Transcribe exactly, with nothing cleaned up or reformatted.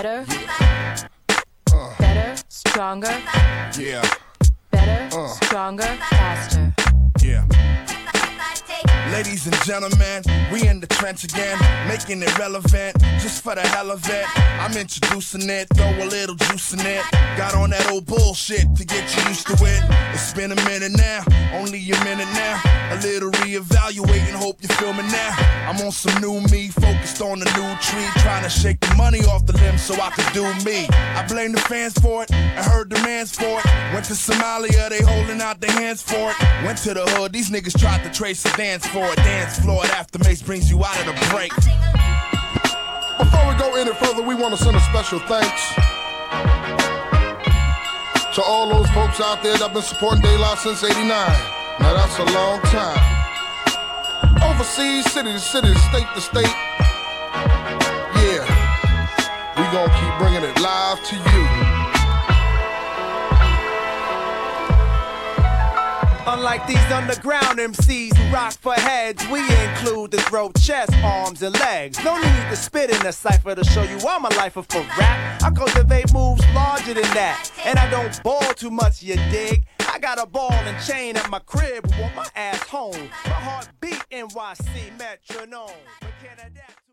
Better. Yeah. Uh. Better. Stronger. Yeah. Better. Uh. Stronger. Faster. Yeah. Ladies and gentlemen, we in the trench again, making it relevant, just for the hell of it. I'm introducing it, throw a little juice in it. Got on that old bullshit to get you used to it. It's been a minute now, only a minute now. A little reevaluating, hope you feel me now. I'm on some new me, focused on the new tree, trying to shake the money off the limb so I can do me. I blame the fans for it, I heard demands for it. Went to Somalia, they holding out their hands for it. Went to the hood, these niggas tried to trace a dance for it. Dance floor at After Mace brings you out of the break. Before we go any further, we want to send a special thanks to all those folks out there that have been supporting De La since eighty-nine. Now that's a long time. Overseas, city to city, state to state. Yeah, we gonna keep bringing it live to you. Unlike these underground M Cs who rock for heads, we include the throat, chest, arms, and legs. No need to spit in a cipher to show you I'm a lifer for rap. I cultivate moves larger than that, and I don't ball too much, you dig? I got a ball and chain at my crib, want my ass home. My heart beat N Y C metronome. But can I that